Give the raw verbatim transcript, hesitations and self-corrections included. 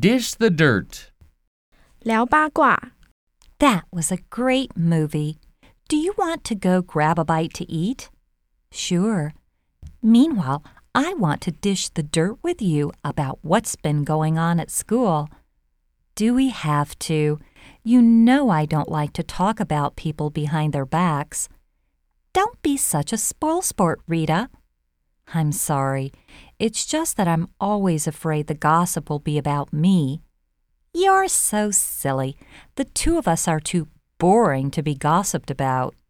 Dish the Dirt. 聊八卦 That was a great movie. Do you want to go grab a bite to eat? Sure. Meanwhile, I want to dish the dirt with you about what's been going on at school. Do we have to? You know I don't like to talk about people behind their backs. Don't be such a spoilsport, Rita. I'm sorry. It's just that I'm always afraid the gossip will be about me. You're so silly. The two of us are too boring to be gossiped about.